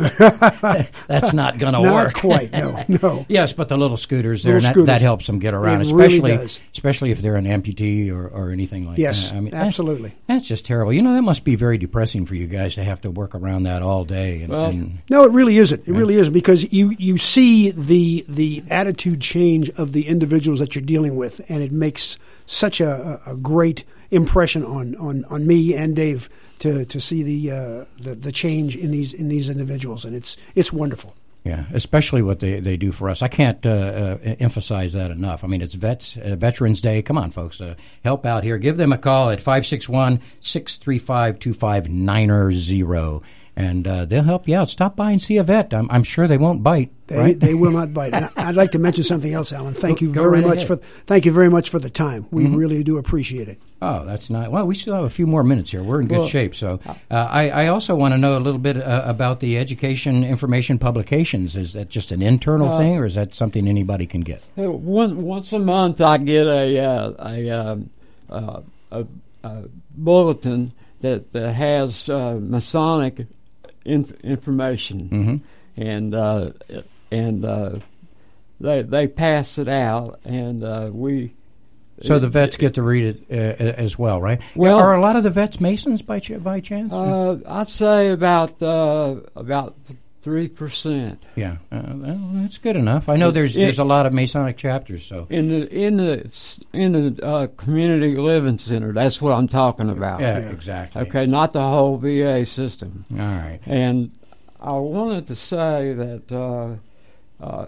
that's not going to work. Not quite, no, no. Yes, but the little scooters there, Little and that, scooters. that helps them get around, It really especially does. especially if they're an amputee or, or anything like Yes, that. I mean, absolutely. That's, that's just terrible. You know, that must be very depressing for you guys to have to work around that all day. And, Well, and No, it really isn't. It really isn't because you, you see the the attitude change of the individuals that you're dealing with, and it makes such a, a great impression on, on, on me and Dave to, to see the, uh, the the change in these in these individuals, and it's it's wonderful. Yeah, especially what they, they do for us. I can't uh, uh, emphasize that enough. I mean, it's Vets uh, Veterans Day. Come on, folks, uh, help out here. Give them a call at five six one, six three five, two five nine zero, and uh, they'll help you out. Stop by and see a vet. I'm, I'm sure they won't bite. They right? they will not bite. And I'd like to mention something else, Alan. Thank Go- you go very right much ahead. for thank you very much for the time. We Mhm. really do appreciate it. Oh, that's not. Well, we still have a few more minutes here. We're in good Well, shape. So, uh, I, I also want to know a little bit uh, about the education information publications. Is that just an internal Uh, thing, or is that something anybody can get? Uh, One, once a month, I get a uh, a, um, uh, a a bulletin that that has uh, Masonic inf- information, Mhm. and uh, and uh, they they pass it out, and uh, we. So the vets get to read it uh, as well, right? Well- are a lot of the vets Masons by ch- by chance? Uh, I'd say about uh, about three percent. Yeah, uh, well, that's good enough. I know there's It- there's a lot of Masonic chapters, so In the in the s- in the uh, community living center, that's what I'm talking about. yeah, exactly. Okay, not the whole V A system. All right. And I wanted to say that uh, uh,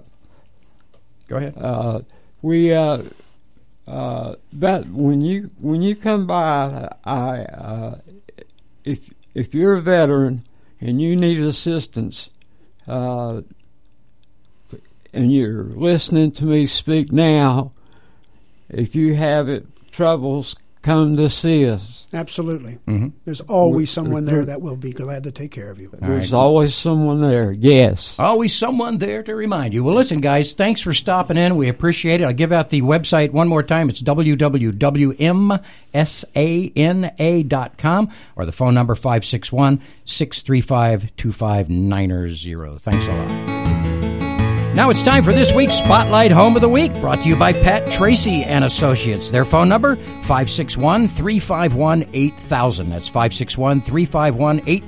Go ahead. uh, we uh, uh, that when you when you come by, I uh, if if you're a veteran and you need assistance, uh, and you're listening to me speak now, if you have it troubles, come to see us. Absolutely. Mm-hmm. There's always We're- someone we're- there that will be glad to take care of you. There's right. always someone there. Yes. Always someone there to remind you. Well, listen, guys, thanks for stopping in. We appreciate it. I'll give out the website one more time. It's w w w dot m s a n a dot com or the phone number five six one, six three five, two five nine zero. Thanks a lot. Now it's time for this week's Spotlight Home of the Week, brought to you by Pat Tracy and Associates. Their phone number, five six one, three five one, eight thousand. That's five six one, three five one, eight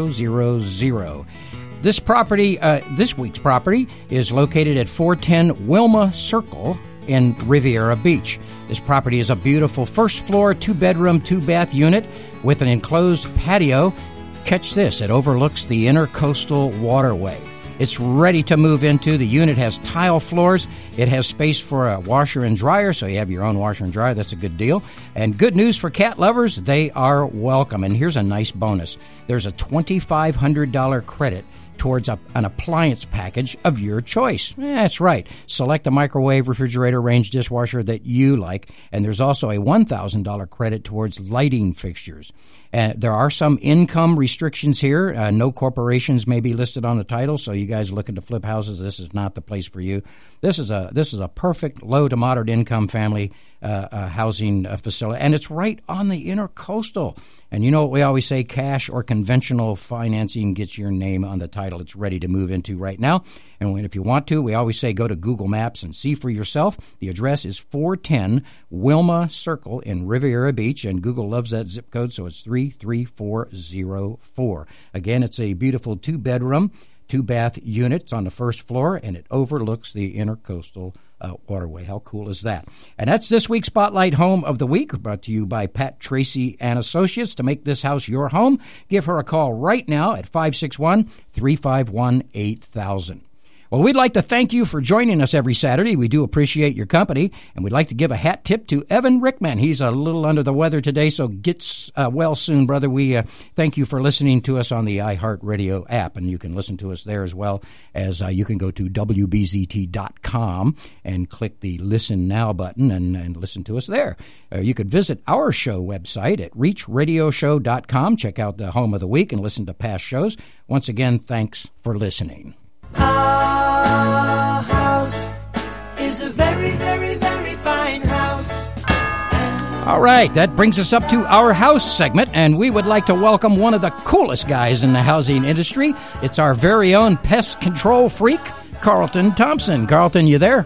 thousand. This property, uh, this week's property, is located at four ten Wilma Circle in Riviera Beach. This property is a beautiful first floor, two bedroom, two bath unit with an enclosed patio. Catch this, it overlooks the Intercoastal Waterway. It's ready to move into. The unit has tile floors. It has space for a washer and dryer, so you have your own washer and dryer. That's a good deal. And good news for cat lovers, they are welcome. And here's a nice bonus. There's a twenty-five hundred dollars credit towards a, an appliance package of your choice. Eh, that's right. Select a microwave, refrigerator, range, dishwasher that you like. And there's also a one thousand dollars credit towards lighting fixtures. Uh, there are some income restrictions here. Uh, no corporations may be listed on the title, so you guys looking to flip houses, this is not the place for you. This is a this is a perfect low to moderate income family uh, uh, housing uh, facility, and it's right on the Intercoastal. And you know what we always say, cash or conventional financing gets your name on the title. It's ready to move into right now. And when, if you want to, we always say go to Google Maps and see for yourself. The address is four ten Wilma Circle in Riviera Beach, and Google loves that zip code, so it's three three four zero four. Again, it's a beautiful two-bedroom, two-bath unit. It's on the first floor, and it overlooks the Intercoastal uh, Waterway. How cool is that? And that's this week's Spotlight Home of the Week, brought to you by Pat Tracy and Associates. To make this house your home, give her a call right now at five six one, three five one, eight thousand. Well, we'd like to thank you for joining us every Saturday. We do appreciate your company, and we'd like to give a hat tip to Evan Rickman. He's a little under the weather today, so get uh, well soon, brother. We uh, thank you for listening to us on the iHeartRadio app, and you can listen to us there as well as uh, you can go to W B Z T dot com and click the Listen Now button and, and listen to us there. Uh, you could visit our show website at reach radio show dot com. Check out the Home of the Week and listen to past shows. Once again, thanks for listening. Our house is a very, very, very fine house. All right, that brings us up to our house segment, and we would like to welcome one of the coolest guys in the housing industry. It's our very own pest control freak, Carlton Thompson. Carlton, you there?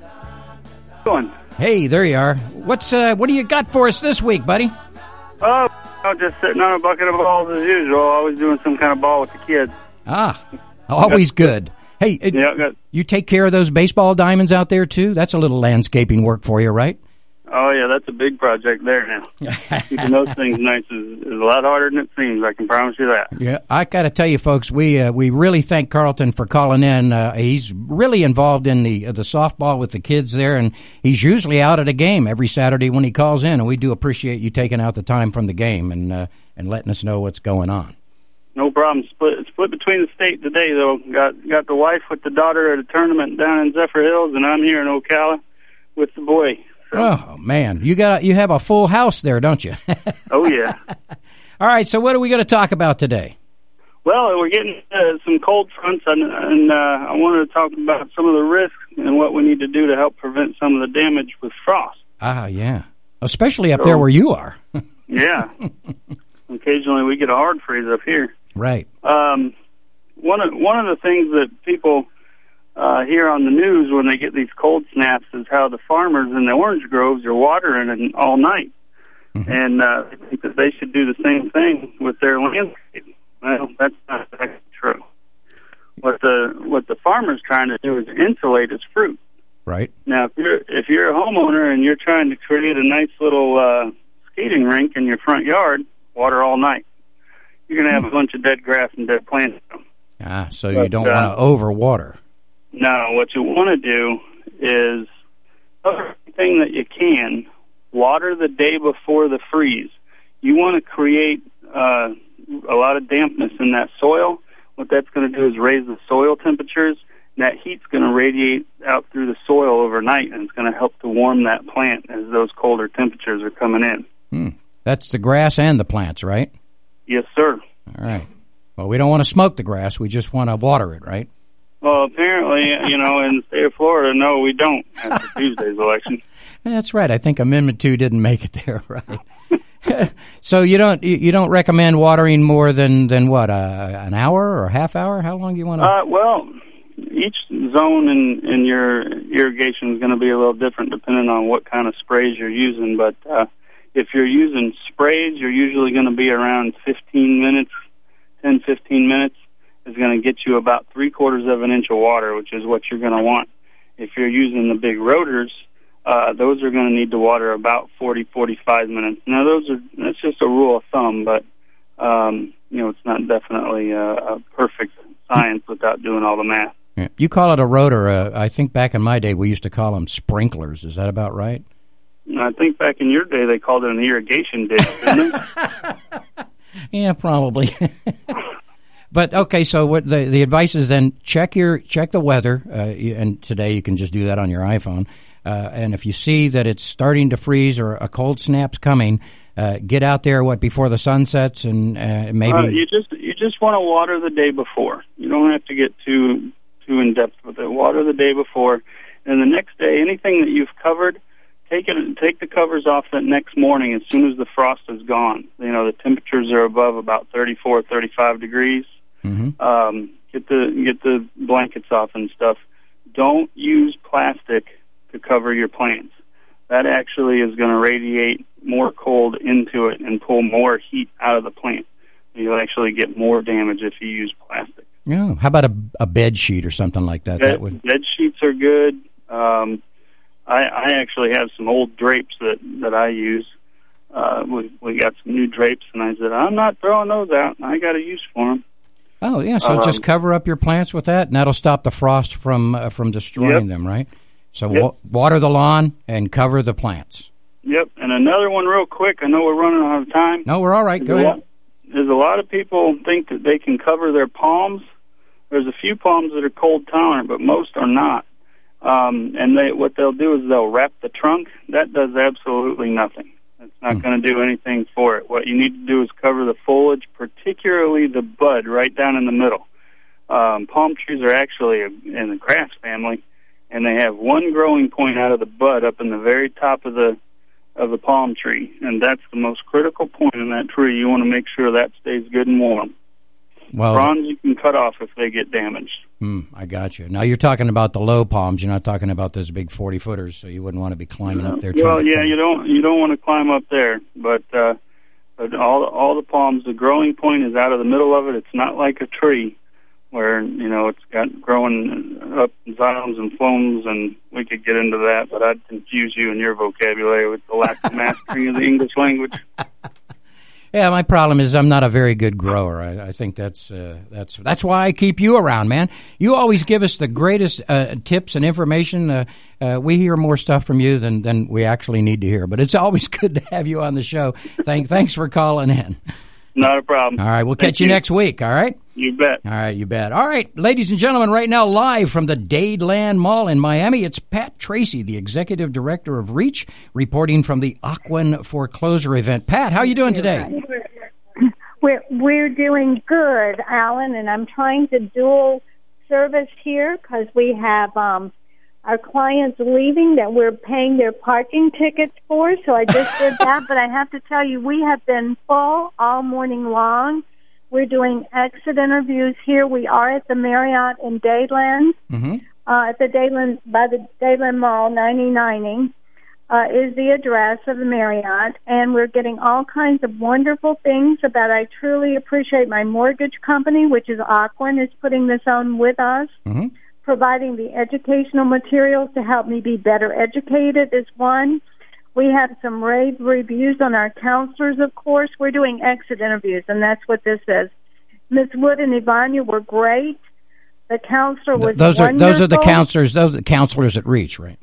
Going. Hey, there you are. What's uh, what do you got for us this week, buddy? Oh, I'm just sitting on a bucket of balls as usual. Always doing some kind of ball with the kids. Ah, always good. Hey, it, yeah, good. You take care of those baseball diamonds out there, too? That's a little landscaping work for you, right? Oh, yeah, that's a big project there now. Keeping those things nice is, is a lot harder than it seems, I can promise you that. Yeah, I got to tell you, folks, we uh, we really thank Carlton for calling in. Uh, he's really involved in the uh, the softball with the kids there, and he's usually out at a game every Saturday when he calls in, and we do appreciate you taking out the time from the game and uh, and letting us know what's going on. No problem. Split split between the state today, though. Got got the wife with the daughter at a tournament down in Zephyr Hills, and I'm here in Ocala with the boy. So. Oh man, you got you have a full house there, don't you? Oh yeah. All right. So what are we going to talk about today? Well, we're getting uh, some cold fronts, and, and uh, I wanted to talk about some of the risks and what we need to do to help prevent some of the damage with frost. Ah, yeah. Especially up so, there where you are. Yeah. Occasionally we get a hard freeze up here. Right. Um, one of one of the things that people uh, hear on the news when they get these cold snaps is how the farmers in the orange groves are watering it all night, mm-hmm. and uh, I think that they should do the same thing with their landscape. Well, that's not exactly true. What the what the farmer's trying to do is insulate his fruit. Right. Now, if you're if you're a homeowner and you're trying to create a nice little uh, skating rink in your front yard, water all night. You're going to have a bunch of dead grass and dead plants. Ah, so but, you don't uh, want to overwater. No, what you want to do is everything that you can, water the day before the freeze. You want to create uh, a lot of dampness in that soil. What that's going to do is raise the soil temperatures, and that heat's going to radiate out through the soil overnight, and it's going to help to warm that plant as those colder temperatures are coming in. Hmm. That's the grass and the plants, right? Yes, sir. All right. Well, we don't want to smoke the grass. We just want to water it, right? Well, apparently, you know, in the state of Florida, no, we don't after Tuesday's election. That's right. I think Amendment two didn't make it there, right? So you don't you don't recommend watering more than, than what, uh, an hour or a half hour? How long do you want to? Uh, well, each zone in, in your irrigation is going to be a little different depending on what kind of sprays you're using. But uh, if you're using sprays, you're usually going to be around fifteen minutes, ten, fifteen minutes is going to get you about three quarters of an inch of water, which is what you're going to want. If you're using the big rotors, uh, those are going to need to water about forty, forty-five minutes. Now, those are that's just a rule of thumb, but um, you know, it's not definitely a, a perfect science without doing all the math. Yeah. You call it a rotor. Uh, I think back in my day we used to call them sprinklers. Is that about right? I think back in your day they called it an irrigation ditch, didn't they? Yeah, probably. But okay, so what the the advice is then check your check the weather, uh, and today you can just do that on your iPhone. Uh, and if you see that it's starting to freeze or a cold snap's coming, uh, get out there what before the sun sets, and uh, maybe uh, you just you just want to water the day before. You don't have to get too too in depth with it. Water the day before, and the next day, anything that you've covered, take it take the covers off that next morning as soon as the frost is gone. You know the temperatures are above about thirty-four, thirty-five degrees. Mm-hmm. Um, get the get the blankets off and stuff. Don't use plastic to cover your plants. That actually is going to radiate more cold into it and pull more heat out of the plant. You'll actually get more damage if you use plastic. Yeah. How about a, a bed sheet or something like that? Bed, that would... bed sheets are good. Um, I, I actually have some old drapes that, that I use. Uh, we, we got some new drapes, and I said, I'm not throwing those out. I got a use for them. Oh, yeah, so um, just cover up your plants with that, and that'll stop the frost from uh, from destroying yep. them, right? So yep. wa- water the lawn and cover the plants. Yep, and another one real quick. I know we're running out of time. No, we're all right. Go there's ahead. A lot, there's a lot of people think that they can cover their palms. There's a few palms that are cold tolerant, but most are not. Um, and they what they'll do is they'll wrap the trunk. That does absolutely nothing. It's not mm. going to do anything for it. What you need to do is cover the foliage, particularly the bud right down in the middle. Um, palm trees are actually a, in the grass family, and they have one growing point out of the bud up in the very top of the of the palm tree, and that's the most critical point in that tree. You want to make sure that stays good and warm. Well, fronds you can cut off if they get damaged. Hmm, I got you. Now you're talking about the low palms. You're not talking about those big forty footers, so you wouldn't want to be climbing uh, up there. Well, yeah, climb. you don't you don't want to climb up there, but uh, but all all the palms, the growing point is out of the middle of it. It's not like a tree where you know it's got growing up xylons and phloems, and we could get into that, but I'd confuse you in your vocabulary with the lack of mastering of the English language. Yeah, my problem is I'm not a very good grower. I, I think that's uh, that's that's why I keep you around, man. You always give us the greatest uh, tips and information. Uh, uh, we hear more stuff from you than, than we actually need to hear. But it's always good to have you on the show. Thank, thanks for calling in. Not a problem. All right, we'll Thank catch you, you next week, all right? You bet. All right, you bet. All right, ladies and gentlemen, right now live from the Dadeland Mall in Miami, it's Pat Tracy, the Executive Director of REACH, reporting from the Ocwen Foreclosure event. Pat, how are you doing today? We're, we're doing good, Alan, and I'm trying to dual service here because we have um, our clients leaving that we're paying their parking tickets for, so I just did that. But I have to tell you, we have been full all morning long. We're doing exit interviews here. We are at the Marriott in Dadeland, mm-hmm. uh, at the Dadeland, by the Dadeland Mall, ninety ninety. Uh, is the address of the Marriott, and we're getting all kinds of wonderful things about I truly appreciate my mortgage company, which is Ocwen, is putting this on with us, mm-hmm. providing the educational materials to help me be better educated is one. We have some rave reviews on our counselors, of course. We're doing exit interviews, and that's what this is. Miz Wood and Ivania were great. The counselor was those are wonderful. Those are the counselors. Those are the counselors at REACH, right?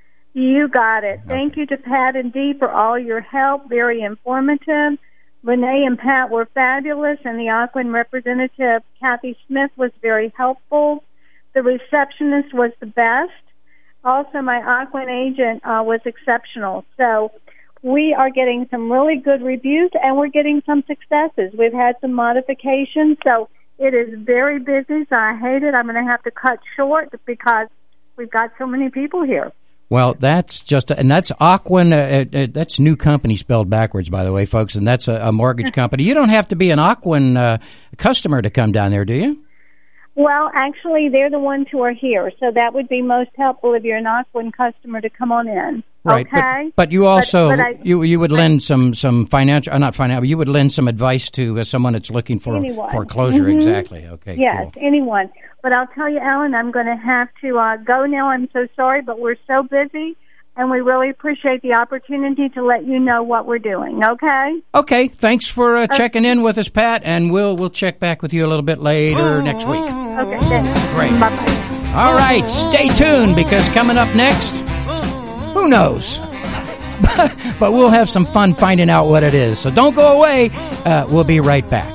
You got it. Okay. Thank you to Pat and Dee for all your help. Very informative. Renee and Pat were fabulous, and the Ocwen representative, Kathy Smith, was very helpful. The receptionist was the best. Also, my Ocwen agent uh, was exceptional. So we are getting some really good reviews, and we're getting some successes. We've had some modifications, so it is very busy, so I hate it. I'm going to have to cut short because we've got so many people here. Well, that's just, and that's Ocwen, uh, uh, that's new company spelled backwards, by the way, folks, and that's a, a mortgage company. You don't have to be an Ocwen uh, customer to come down there, do you? Well, actually, they're the ones who are here, so that would be most helpful if you're an Ocwen customer to come on in. Right, okay? but, but you also But- but I- you you would lend some some financial, uh, not financial, you would lend some advice to uh, someone that's looking for Anyone. foreclosure. Mhm. Exactly. Okay. Yes, Cool. anyone. But I'll tell you, Alan, I'm going to have to uh, go now. I'm so sorry, but we're so busy, and we really appreciate the opportunity to let you know what we're doing. Okay? Okay. Thanks for uh, checking in with us, Pat, and we'll we'll check back with you a little bit later next week. Okay. Thanks. Great. Bye-bye. All right, stay tuned because coming up next, who knows? But we'll have some fun finding out what it is. So don't go away. Uh, we'll be right back.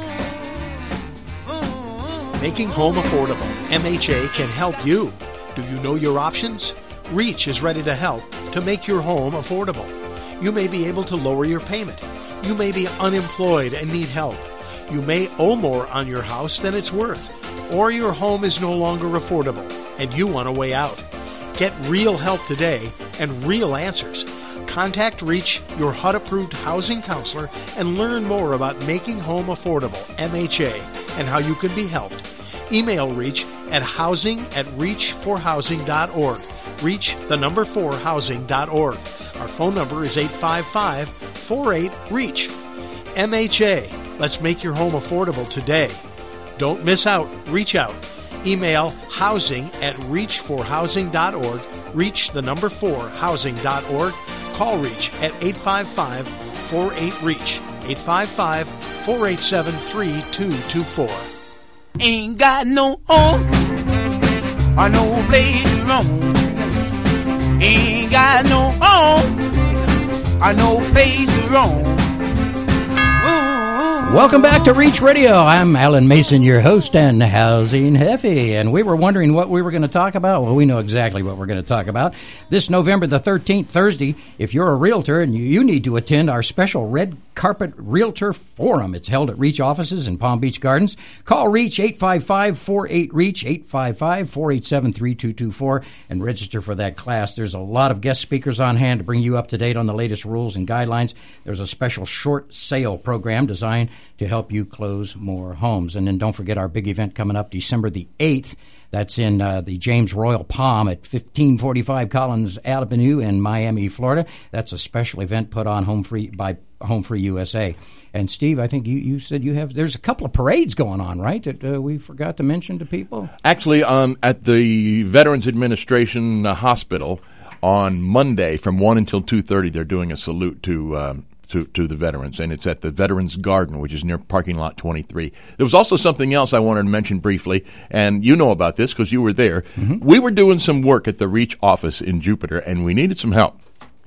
Making home affordable. M H A can help you. Do you know your options? REACH is ready to help to make your home affordable. You may be able to lower your payment. You may be unemployed and need help. You may owe more on your house than it's worth. Or your home is no longer affordable and you want a way out. Get real help today and real answers. Contact REACH, your H U D-approved housing counselor, and learn more about making home affordable, M H A, and how you can be helped. Email REACH at housing at reach for housing dot org. REACH, the number four, housing dot org. Our phone number is eight five five, four eight, REACH. M H A, let's make your home affordable today. Don't miss out. Reach out. Email housing at reach for housing dot org. REACH, the number four, housing dot org. Call REACH at eight five five, four eight, REACH. eight five five, four eight seven, three two two four. Ain't got no home or no place to roam. Ain't got no home or no place to roam. Welcome back to Reach Radio. I'm Alan Mason, your host and Housing Heavy. And we were wondering what we were going to talk about. Well, we know exactly what we're going to talk about. This November the thirteenth, Thursday, if you're a realtor and you, you need to attend our special Red Carpet Realtor Forum. It's held at Reach offices in Palm Beach Gardens. Call Reach eight five five, four eight, REACH, eight five five, four eight seven, three two two four, and register for that class. There's a lot of guest speakers on hand to bring you up to date on the latest rules and guidelines. There's a special short sale program designed to help you close more homes. And then don't forget our big event coming up December the eighth. That's in uh, the James Royal Palm at fifteen forty-five Collins Avenue in Miami, Florida. That's a special event put on Home Free by Home Free U S A. And Steve, I think you, you said you have, there's a couple of parades going on, right, that uh, we forgot to mention to people? Actually, um, at the Veterans Administration uh, Hospital on Monday from one until two thirty, they're doing a salute to um, To, to the veterans, and it's at the Veterans Garden, which is near parking lot twenty-three. There was also something else I wanted to mention briefly, and you know about this because you were there. Mm-hmm. We were doing some work at the REACH office in Jupiter, and we needed some help,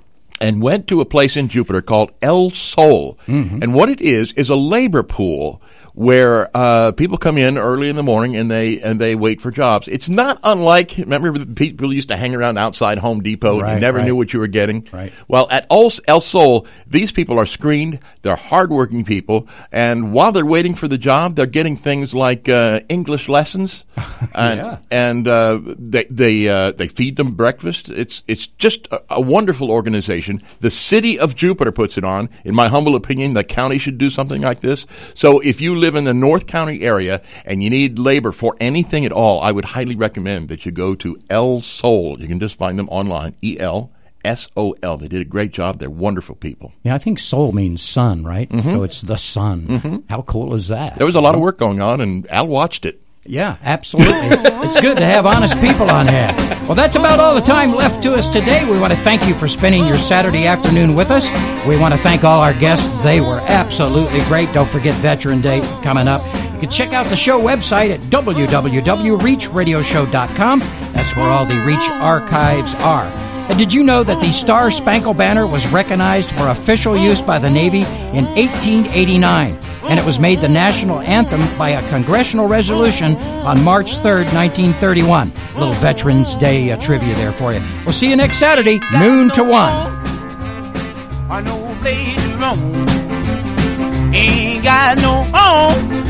and went to a place in Jupiter called El Sol. Mm-hmm. And what it is is a labor pool where uh, people come in early in the morning and they and they wait for jobs. It's not unlike, remember people used to hang around outside Home Depot right, and you never right. knew what you were getting? Right. Well, at El Sol, these people are screened, they're hardworking people, and while they're waiting for the job, they're getting things like uh, English lessons, and, yeah. and uh, they they uh, they feed them breakfast. It's it's just a, a wonderful organization. The city of Jupiter puts it on. In my humble opinion, the county should do something like this. So if you live in the North County area and you need labor for anything at all, I would highly recommend that you go to El Sol. You can just find them online, E L S O L. They did a great job. They're wonderful people. Yeah, I think Sol means sun, right? Mm-hmm. So it's the sun. Mm-hmm. How cool is that? There was a lot of work going on, and Al watched it. Yeah, absolutely. It's good to have honest people on hand. Well, that's about all the time left to us today. We want to thank you for spending your Saturday afternoon with us. We want to thank all our guests. They were absolutely great. Don't forget Veteran Day coming up. You can check out the show website at w w w dot reach radio show dot com. That's where all the REACH archives are. And did you know that the Star Spangled Banner was recognized for official use by the Navy in eighteen eighty-nine? And it was made the national anthem by a congressional resolution on March third, nineteen thirty-one. A little Veterans Day uh, trivia there for you. We'll see you next Saturday, noon to one. I know place to roam. Ain't got no home.